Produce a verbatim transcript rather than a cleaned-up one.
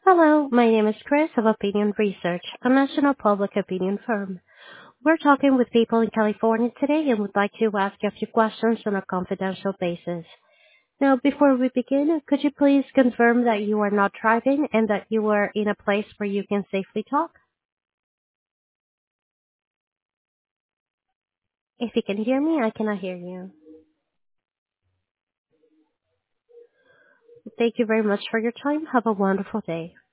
Hello, my name is Chris of Opinion Research, a national public opinion firm. We're talking with people in California today and would like to ask you a few questions on a confidential basis. Now, before we begin, could you please confirm that you are not driving and that you are in a place where you can safely talk? If you can hear me, I cannot hear you. Thank you very much for your time. Have a wonderful day.